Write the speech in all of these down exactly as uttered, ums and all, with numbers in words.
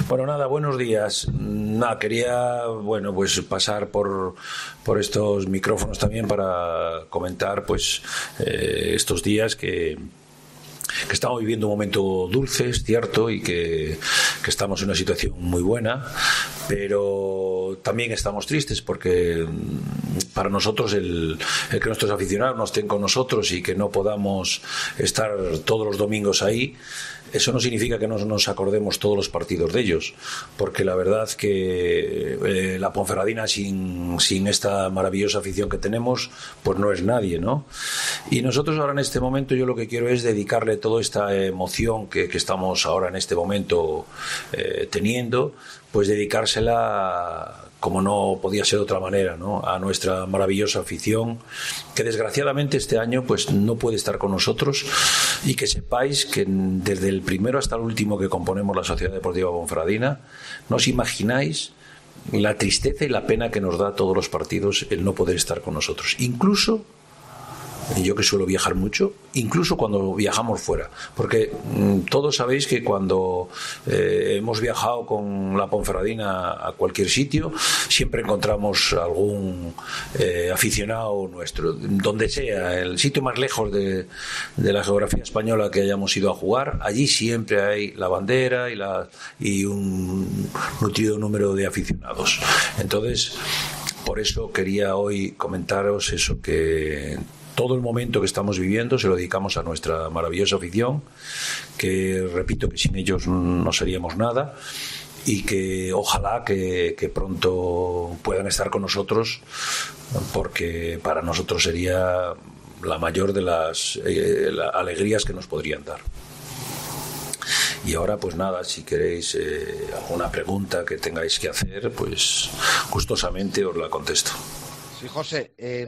Bueno, nada, buenos días. Nada, quería, bueno, pues pasar por, por estos micrófonos también para comentar, pues, eh, estos días que, que estamos viviendo un momento dulce, es cierto, y que, que estamos en una situación muy buena, pero también estamos tristes porque para nosotros el, el que nuestros aficionados no estén con nosotros y que no podamos estar todos los domingos ahí, eso no significa que no nos acordemos todos los partidos de ellos, porque la verdad que eh, la Ponferradina sin, sin esta maravillosa afición que tenemos, pues no es nadie, ¿no? Y nosotros ahora en este momento yo lo que quiero es dedicarle toda esta emoción que, que estamos ahora en este momento eh, teniendo, pues dedicársela, como no podía ser de otra manera, ¿no?, a nuestra maravillosa afición, que desgraciadamente este año pues no puede estar con nosotros, y que sepáis que desde el primero hasta el último que componemos la Sociedad Deportiva Ponferradina, no os imagináis la tristeza y la pena que nos da todos los partidos el no poder estar con nosotros. Incluso yo que suelo viajar mucho, incluso cuando viajamos fuera, porque mmm, todos sabéis que cuando eh, hemos viajado con la Ponferradina a cualquier sitio, siempre encontramos algún eh, aficionado nuestro, donde sea, el sitio más lejos de, de la geografía española que hayamos ido a jugar, allí siempre hay la bandera y, la, y un nutrido número de aficionados. Entonces, por eso quería hoy comentaros eso, que todo el momento que estamos viviendo se lo dedicamos a nuestra maravillosa afición, que repito que sin ellos no seríamos nada, y que ojalá que, que pronto puedan estar con nosotros, porque para nosotros sería la mayor de las eh, la alegrías que nos podrían dar. Y ahora pues nada, si queréis eh, alguna pregunta que tengáis que hacer, pues gustosamente os la contesto. Sí, José, eh...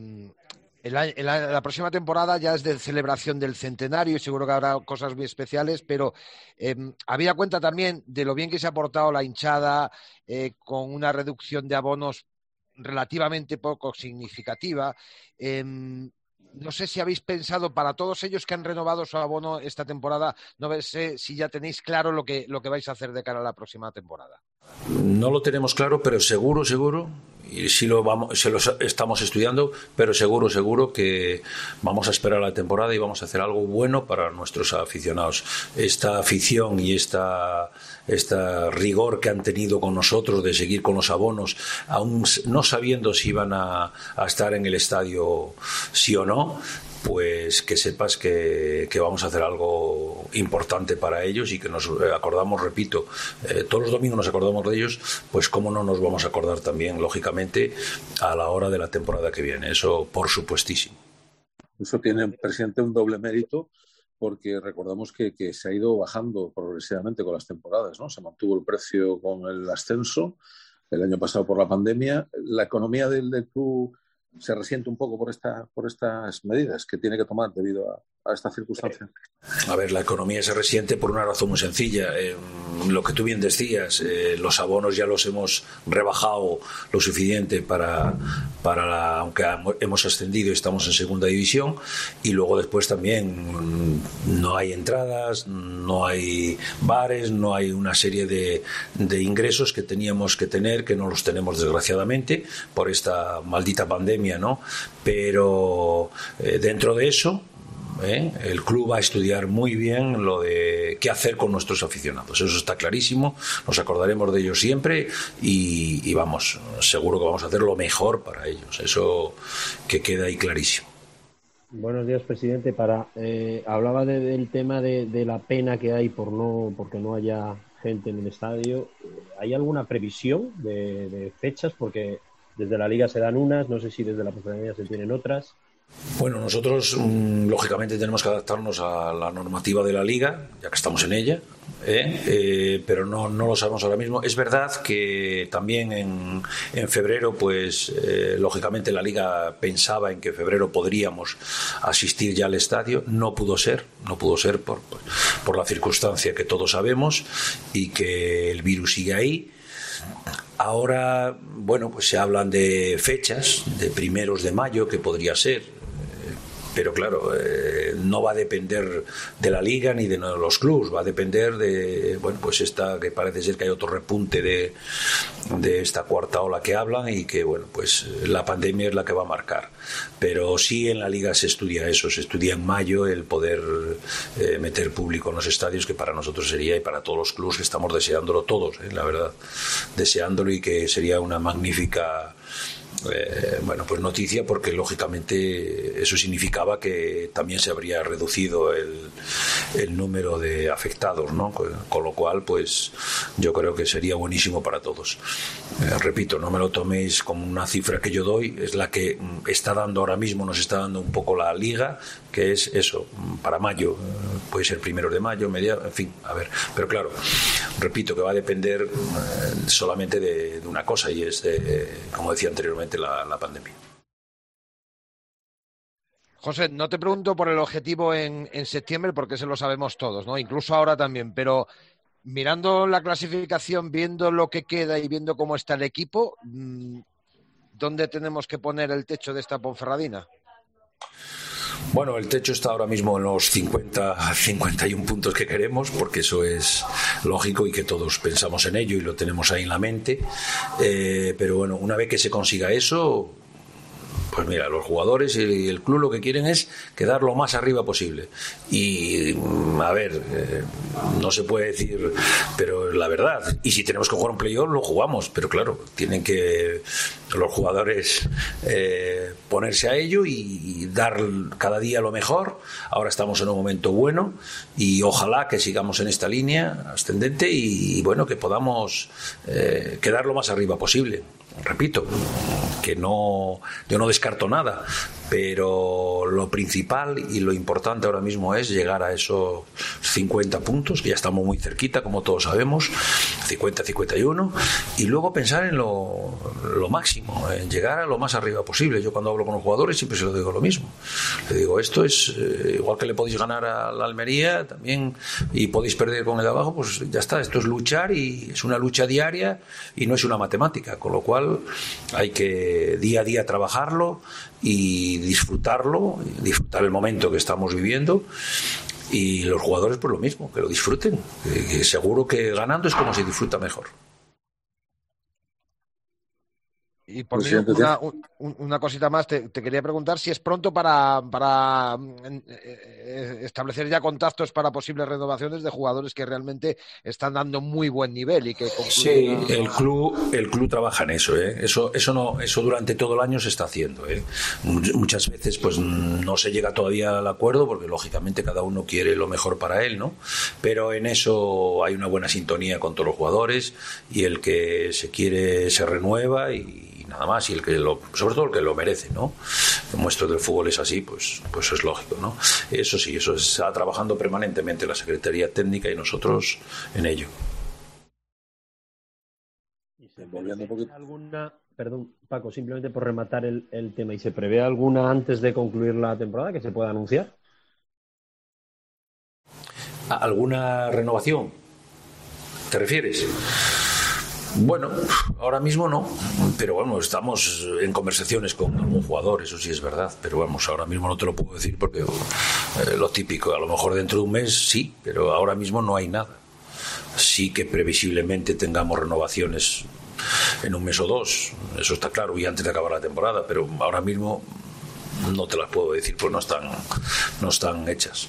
El año, el año, la próxima temporada ya es de celebración del centenario y seguro que habrá cosas muy especiales, pero eh, habida cuenta también de lo bien que se ha portado la hinchada, eh, con una reducción de abonos relativamente poco significativa. Eh, no sé si habéis pensado, para todos ellos que han renovado su abono esta temporada, no sé si ya tenéis claro lo que, lo que vais a hacer de cara a la próxima temporada. No lo tenemos claro, pero seguro, seguro, y sí lo vamos, se lo estamos estudiando, pero seguro, seguro que vamos a esperar la temporada y vamos a hacer algo bueno para nuestros aficionados. Esta afición y esta, esta rigor que han tenido con nosotros de seguir con los abonos, aún no sabiendo si iban a, a estar en el estadio sí o no, pues que sepas que, que vamos a hacer algo importante para ellos y que nos acordamos, repito, eh, todos los domingos nos acordamos de ellos, pues cómo no nos vamos a acordar también, lógicamente, a la hora de la temporada que viene. Eso por supuestísimo. Eso tiene, presidente, un doble mérito, porque recordamos que, que se ha ido bajando progresivamente con las temporadas, ¿no? Se mantuvo el precio con el ascenso el año pasado por la pandemia. La economía del, del club se resiente un poco por esta por estas medidas que tiene que tomar debido a, a esta circunstancia. A ver, la economía se resiente por una razón muy sencilla. Eh, lo que tú bien decías, eh, los abonos ya los hemos rebajado lo suficiente para, para la, aunque hemos ascendido y estamos en segunda división, y luego después también no hay entradas, no hay bares, no hay una serie de, de ingresos que teníamos que tener, que no los tenemos desgraciadamente por esta maldita pandemia, ¿no? Pero eh, dentro de eso, ¿eh? el club va a estudiar muy bien lo de qué hacer con nuestros aficionados. Eso está clarísimo, nos acordaremos de ellos siempre y, y vamos, seguro que vamos a hacer lo mejor para ellos. Eso que queda ahí clarísimo. Buenos días, presidente. Para eh, hablaba de, del tema de, de la pena que hay por no porque no haya gente en el estadio. ¿Hay alguna previsión de, de fechas? Porque desde la Liga se dan unas, no sé si desde la Ponferradina se tienen otras. Bueno, nosotros mmm, lógicamente tenemos que adaptarnos a la normativa de la Liga, ya que estamos en ella, ¿eh? Eh, pero no, no lo sabemos ahora mismo. Es verdad que también en, en febrero, pues eh, lógicamente la Liga pensaba en que en febrero podríamos asistir ya al estadio. No pudo ser, no pudo ser por, por, por la circunstancia que todos sabemos y que el virus sigue ahí. Ahora, bueno, pues se hablan de fechas, de primeros de mayo, que podría ser. pero claro, eh, no va a depender de la liga ni de los clubes, va a depender de, bueno, pues esta, que parece ser que hay otro repunte de, de esta cuarta ola que hablan, y que, bueno, pues la pandemia es la que va a marcar. Pero sí, en la liga se estudia eso, se estudia en mayo el poder eh, meter público en los estadios, que para nosotros sería, y para todos los clubes que estamos deseándolo todos, eh, la verdad, deseándolo, y que sería una magnífica Eh, bueno, pues noticia, porque lógicamente eso significaba que también se habría reducido el, el número de afectados, ¿no? Con, con lo cual, pues yo creo que sería buenísimo para todos. Eh, repito, no me lo toméis como una cifra que yo doy, es la que está dando ahora mismo, nos está dando un poco la liga, que es eso, para mayo, puede ser primero de mayo, media, en fin, a ver, pero claro, repito que va a depender eh, solamente de, de una cosa, y es de, como decía anteriormente, La, la pandemia. José, no te pregunto por el objetivo en, en septiembre, porque eso lo sabemos todos, ¿no? Incluso ahora también, pero mirando la clasificación, viendo lo que queda y viendo cómo está el equipo, ¿dónde tenemos que poner el techo de esta Ponferradina? Bueno, el techo está ahora mismo en los cincuenta, cincuenta y uno puntos que queremos, porque eso es lógico y que todos pensamos en ello y lo tenemos ahí en la mente. Eh, pero bueno, una vez que se consiga eso, pues mira, los jugadores y el club lo que quieren es quedar lo más arriba posible. Y, a ver, eh, no se puede decir, pero la verdad, y si tenemos que jugar un playoff, lo jugamos, pero claro, tienen que los jugadores eh, ponerse a ello y, y dar cada día lo mejor. Ahora estamos en un momento bueno y ojalá que sigamos en esta línea ascendente y, y bueno, que podamos eh, quedar lo más arriba posible. Repito, que no, yo no descarto nada, pero lo principal y lo importante ahora mismo es llegar a esos cincuenta puntos, que ya estamos muy cerquita, como todos sabemos, cincuenta, cincuenta y uno, y luego pensar en lo, lo máximo, en llegar a lo más arriba posible. Yo cuando hablo con los jugadores siempre se lo digo lo mismo. Le digo, esto es eh, igual que le podéis ganar a la Almería también y podéis perder con el de abajo, pues ya está, esto es luchar y es una lucha diaria y no es una matemática, con lo cual hay que día a día trabajarlo y disfrutarlo, disfrutar el momento que estamos viviendo, y los jugadores pues lo mismo, que lo disfruten, que seguro que ganando es como se disfruta mejor. Y por mí, una, una cosita más, te, te quería preguntar si es pronto para, para eh, establecer ya contactos para posibles renovaciones de jugadores que realmente están dando muy buen nivel y que sí, el club el club trabaja en eso, ¿eh? eso eso no eso durante todo el año se está haciendo, ¿eh? Muchas veces pues no se llega todavía al acuerdo porque lógicamente cada uno quiere lo mejor para él, ¿no? Pero en eso hay una buena sintonía con todos los jugadores y el que se quiere se renueva y nada más, y el que lo, sobre todo el que lo merece, ¿no? Como esto del fútbol es así, pues, pues es lógico, ¿no? Eso sí, eso está trabajando permanentemente la Secretaría Técnica y nosotros en ello. ¿Y se prevé alguna, perdón, Paco, simplemente por rematar el, el tema, ¿y se prevé alguna antes de concluir la temporada que se pueda anunciar? ¿Alguna renovación? ¿Te refieres? Bueno, ahora mismo no, pero bueno, estamos en conversaciones con algún jugador, eso sí es verdad, pero vamos, ahora mismo no te lo puedo decir porque eh, lo típico, a lo mejor dentro de un mes sí, pero ahora mismo no hay nada. Sí que previsiblemente tengamos renovaciones en un mes o dos, eso está claro, y antes de acabar la temporada, pero ahora mismo no te las puedo decir, pues no están, no están hechas.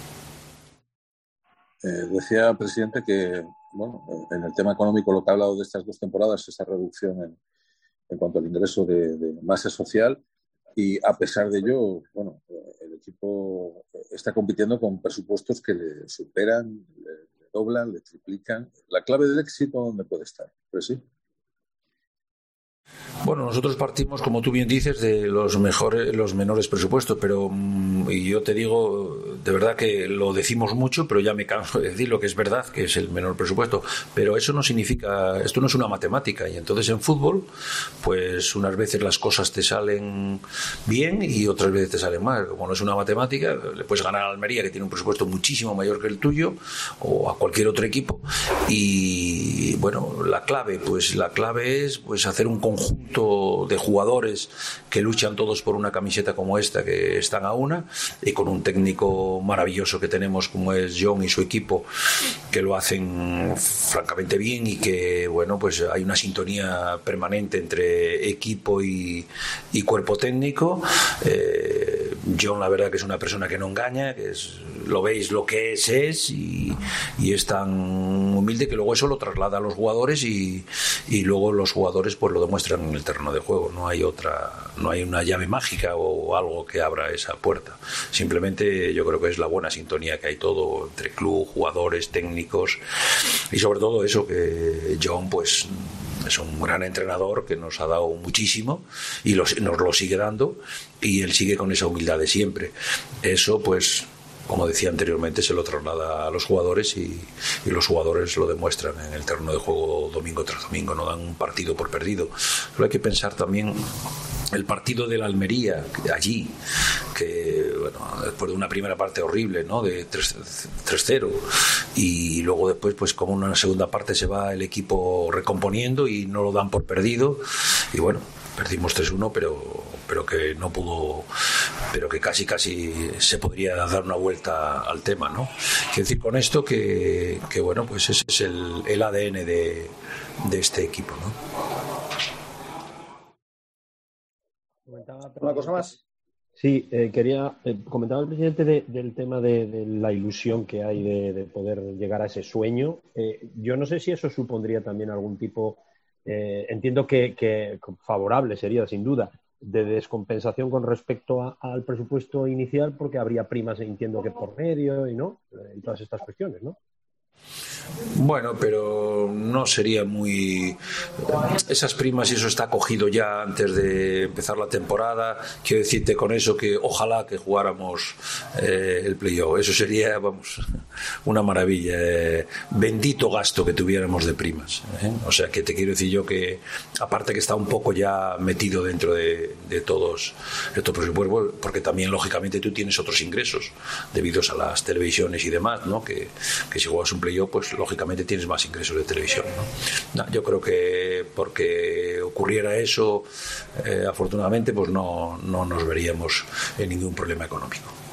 Eh, decía el presidente que, bueno, en el tema económico, lo que ha hablado de estas dos temporadas, esa reducción en, en cuanto al ingreso de, de masa social, y a pesar de ello, bueno, el equipo está compitiendo con presupuestos que le superan, le, le doblan, le triplican. La clave del éxito, ¿dónde puede estar? Pero sí. Bueno, nosotros partimos, como tú bien dices, de los mejores, los menores presupuestos, pero y yo te digo, de verdad que lo decimos mucho, pero ya me canso de decir lo que es verdad, que es el menor presupuesto, pero eso no significa, esto no es una matemática, y entonces en fútbol, pues unas veces las cosas te salen bien y otras veces te salen mal. Como no es una matemática, le puedes ganar a Almería, que tiene un presupuesto muchísimo mayor que el tuyo, o a cualquier otro equipo, y bueno, la clave, pues la clave es pues hacer un conjunto conjunto de jugadores que luchan todos por una camiseta como esta, que están a una, y con un técnico maravilloso que tenemos como es John y su equipo, que lo hacen francamente bien, y que bueno, pues hay una sintonía permanente entre equipo y, y cuerpo técnico. eh, John, la verdad que es una persona que no engaña, que es, lo veis lo que es es y, y es tan humilde que luego eso lo traslada a los jugadores, y, y luego los jugadores pues lo demuestran en el terreno de juego. No hay otra, no hay una llave mágica o algo que abra esa puerta. Simplemente yo creo que es la buena sintonía que hay todo entre club, jugadores, técnicos, y sobre todo eso, que John pues es un gran entrenador que nos ha dado muchísimo y los, nos lo sigue dando, y él sigue con esa humildad de siempre. Eso pues, como decía anteriormente, se lo traslada a los jugadores, y, y los jugadores lo demuestran en el terreno de juego domingo tras domingo, no dan un partido por perdido. Pero hay que pensar también el partido de la Almería allí, que bueno, después de una primera parte horrible, ¿no?, de tres cero, y luego después pues como una segunda parte se va el equipo recomponiendo y no lo dan por perdido, y bueno, perdimos tres uno, pero pero que no pudo, pero que casi casi se podría dar una vuelta al tema, ¿no? Quiero decir con esto que, que bueno, pues ese es el, el A D N de, de este equipo, ¿no? ¿Una cosa más? Sí, eh, quería, eh, comentaba el presidente de, del tema de, de la ilusión que hay de, de poder llegar a ese sueño. Eh, yo no sé si eso supondría también algún tipo, eh, entiendo que, que favorable sería sin duda, de descompensación con respecto a, al presupuesto inicial, porque habría primas, entiendo que por medio y no, y todas estas cuestiones, ¿no? Bueno, pero no sería muy... Esas primas y eso está cogido ya antes de empezar la temporada. Quiero decirte con eso que ojalá que jugáramos eh, el playoff. Eso sería, vamos, una maravilla. Eh, bendito gasto que tuviéramos de primas. ¿eh? O sea, que te quiero decir yo que, aparte que está un poco ya metido dentro de, de todos estos presupuestos, porque también, lógicamente, tú tienes otros ingresos debidos a las televisiones y demás, ¿no? Que, que si juegas un playoff, pues lógicamente tienes más ingresos de televisión, ¿no? No, yo creo que porque ocurriera eso, eh, afortunadamente, pues no, no nos veríamos en ningún problema económico.